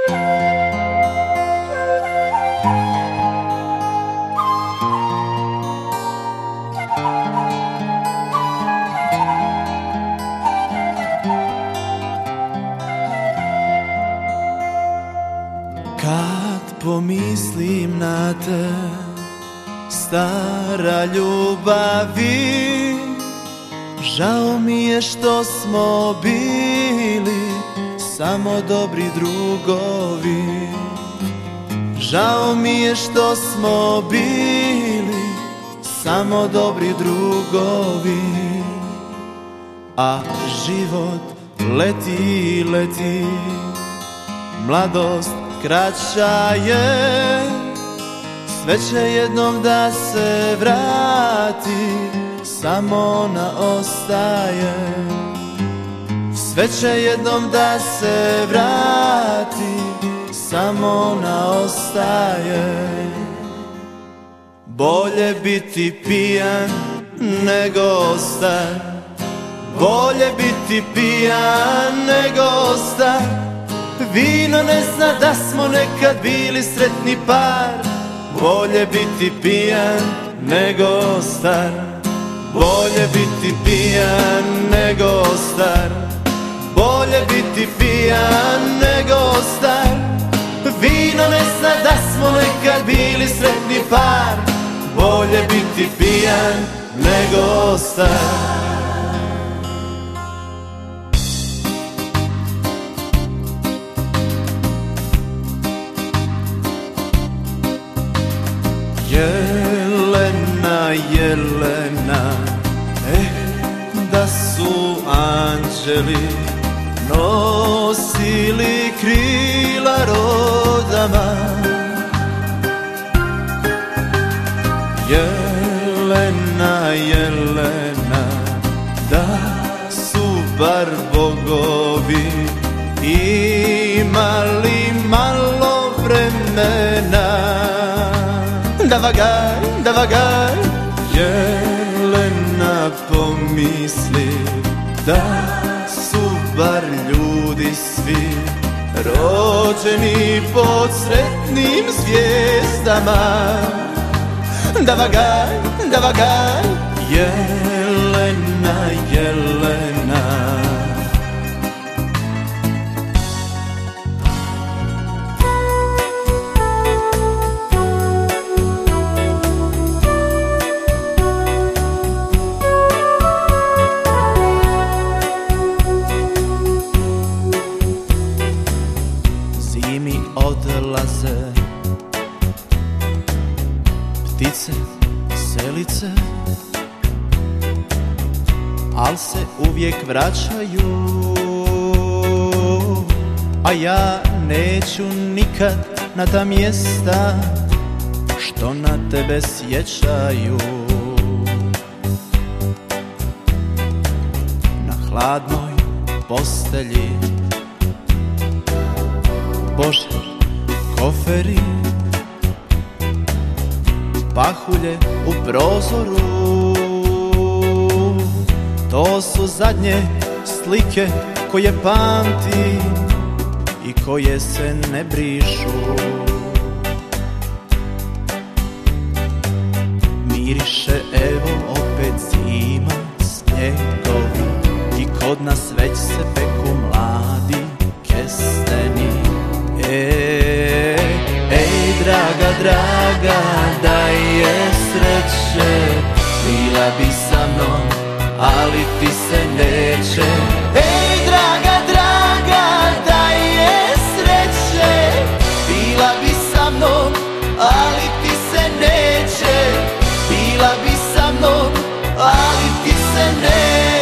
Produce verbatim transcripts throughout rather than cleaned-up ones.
Kad pomislim na te, stara ljubavi, žao mi je što smo bili samo dobri drugovi. Žao mi je što smo bili samo dobri drugovi. A život leti, leti, mladost kraća je, sve će jednom da se vrati, samo ona ostaje. Sve će jednom da se vrati, samo ona ostaje. Bolje biti pijan nego star, bolje biti pijan nego star. Vino ne zna da smo nekad bili sretni par. Bolje biti pijan nego star, bolje biti pijan nego star, bolje biti pijan nego star. Vino ne zna da smo nekad bili sretni par. Bolje biti pijan nego star. Jelena, Jelena, eh, da su anđeli nosili krila rodama. Jelena, Jelena, da su bar bogovi imali malo vremena. Da vagaj, da vagaj, Jelena pomisli da su bar ljudi svi rođeni pod sretnim zvijezdama. Da vagaj, da vagaj, Jelena, Jelena. Odlaze ptice, selice, al se uvijek vraćaju. A ja neću nikad na ta mjesta što na tebe sjećaju. Na hladnoj postelji, Bože, koferi, pahulje u prozoru. To su zadnje slike koje pamti i koje se ne brišu. Miriše evo opet zima, snjegovi i kod nas već se peku mladi kesteni. Ej, ej, draga, draga, daj je sreće, bila bi sa mnom, ali ti se neće. Ej, draga, draga, daj je sreće, bila bi sa mnom, ali ti se neće. Bila bi sa mnom, ali ti se neće.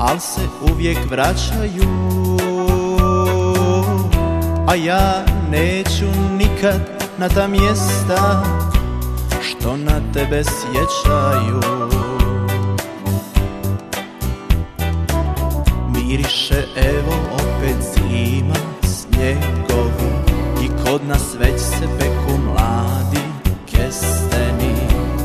al se uvijek vraćaju. A ja neću nikad na ta mjesta što na tebe sjećaju. Miriše evo opet zima, snjegovi i kod nas već se peku mladi kesteni.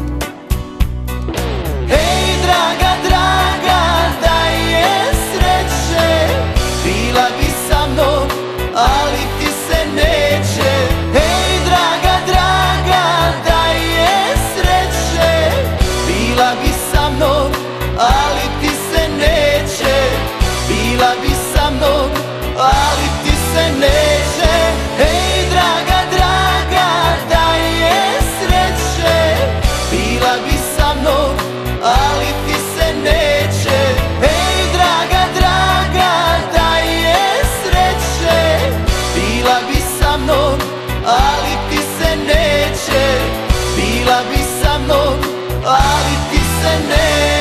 Hej draga, draga, da je sreće, bila bi sa mnom, ali ti se neće. Hej draga, draga, da je sreće, bila bi sa mnom, ali ti se neće. Bila bi sa mnom, ali ti se neće. Hej draga, draga, da je sreće, bila bi sa mnom, ali ti se neće. Hej draga, draga, da je sreće, bila bi sa mnom, ali ti se neće. Bila bi sa mnom, ali ti se neće.